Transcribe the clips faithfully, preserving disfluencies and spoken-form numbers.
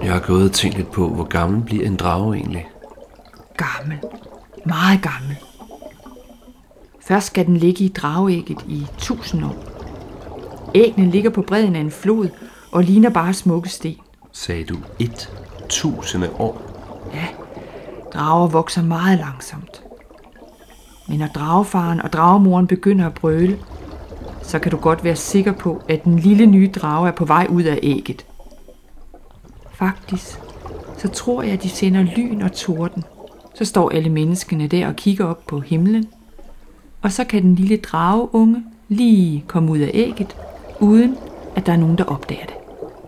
Jeg har gået og tænkt lidt på, hvor gammel bliver en drage egentlig? Gammel. Meget gammel. Først skal den ligge i drageægget i tusind år. Æggene ligger på bredden af en flod og ligner bare smukke sten. Sagde du et tusinde år? Ja, drager vokser meget langsomt. Men når dragefaren og dragemoren begynder at brøle, så kan du godt være sikker på, at den lille nye drage er på vej ud af ægget. Faktisk, så tror jeg, at de sender lyn og torden. Så står alle menneskene der og kigger op på himlen. Og så kan den lille drageunge lige komme ud af ægget, uden at der er nogen, der opdager det.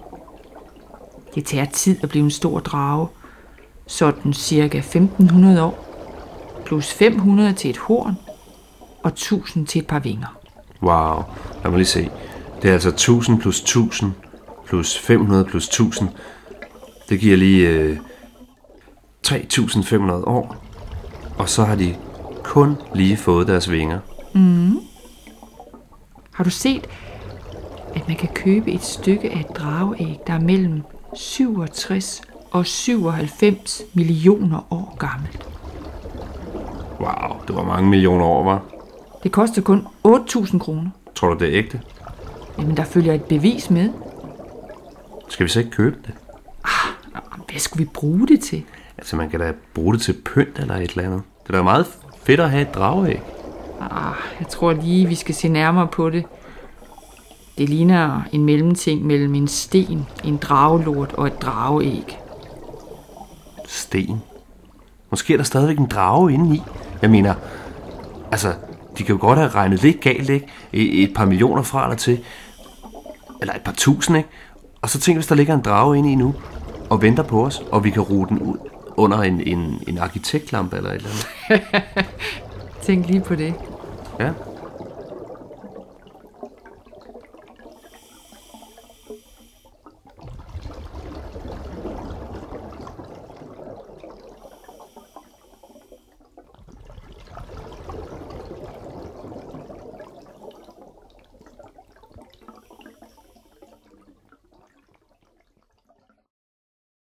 Det tager tid at blive en stor drage, sådan cirka femten hundrede år, plus fem hundrede til et horn, og tusind til et par vinger. Wow, lad mig lige se. Det er altså tusind plus tusind plus fem hundrede plus tusind. Det giver lige øh, tre tusind fem hundrede år. Og så har de kun lige fået deres vinger. Mm. Har du set, at man kan købe et stykke af et drageæg, der er mellem syvogtres og syvoghalvfems millioner år gammelt? Wow, det var mange millioner år, var? Det koster kun otte tusind kroner. Tror du, det er ægte? Jamen, der følger et bevis med. Skal vi så ikke købe det? Ah, hvad skulle vi bruge det til? Altså, man kan da bruge det til pynt eller et eller andet. Det er da meget fedt at have et drageæg. Ah, jeg tror lige, vi skal se nærmere på det. Det ligner en mellemting mellem en sten, en dragelort og et drageæg. Sten? Måske er der stadigvæk en drage inde i. Jeg mener, altså, de kan jo godt have regnet lidt galt, ikke? Et par millioner fra eller til. Eller et par tusind, ikke? Og så tænk, hvis der ligger en drage inde i nu, og venter på os, og vi kan ruge den ud under en, en, en arkitektlampe eller et eller andet. Tænk lige på det. Ja.